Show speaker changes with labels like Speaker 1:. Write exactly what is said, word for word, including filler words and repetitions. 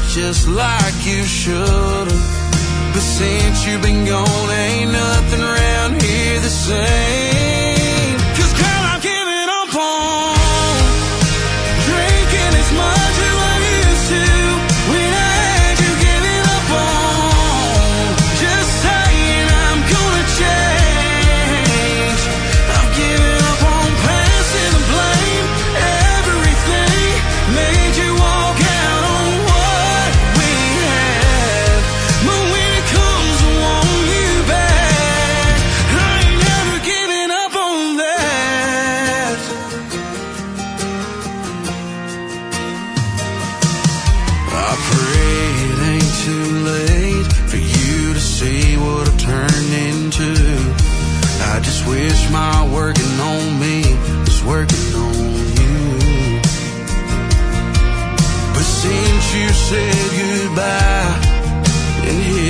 Speaker 1: just like you should've. But since you've been gone, ain't nothing around here the same. 'Cause girl, I'm giving up on drinking as much as I used to. When I had you giving up on just saying I'm gonna change. I'm giving up on passing the blame. Everything made you walk out on what we had. But when it comes to want you back, I ain't never giving up on that. I pray it ain't too late for you to see what I've turned into. I just wish my working on me was working on you. But since you said goodbye and